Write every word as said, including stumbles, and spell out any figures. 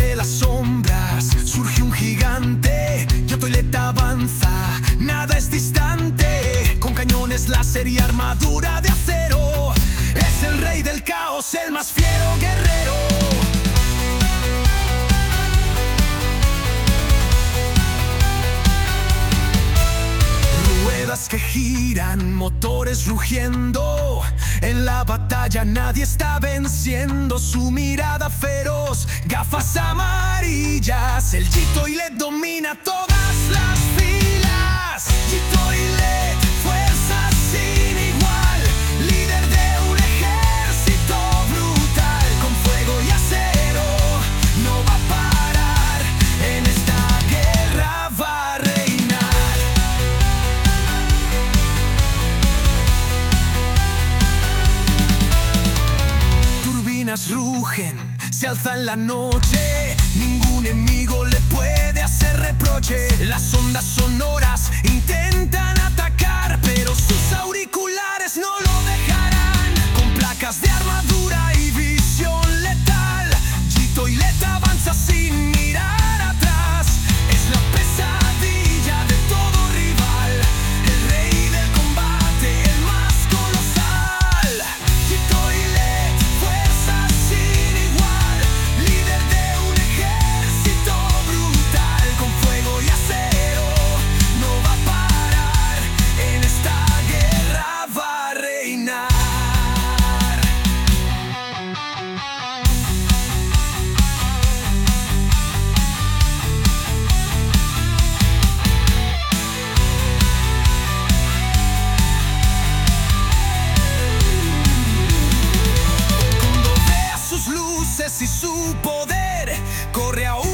de las sombras surge un gigante y Otoilet avanza, nada es distante. Con cañones láser y armadura de acero, es el rey del caos, el más fiero guerrero. Ruedas que giran, motores rugiendo, en la batalla nadie está venciendo. Su mirada feroz, gafas amarillas, el Otoilet domina todas las filas. Otoilet, fuerza sin igual, líder de un ejército brutal. Con fuego y acero, no va a parar, en esta guerra va a reinar. Turbinas rugen, se alza en la noche, ningún enemigo le puede hacer reproche. Las ondas sonoras intentan atacar, pero sus auriculares no lo dejarán. Con placas de armadura y visión letal, Otoilet avanza sin mirar atrás. Es la pesadilla de todo rival, el rey del combate, el más colosal. Otoilet, fuerza sin igual, líder de un ejército brutal. Con fuego y acero, no va a parar, en esta guerra va a reinar. Cuando vea sus luces y su poder, corre a un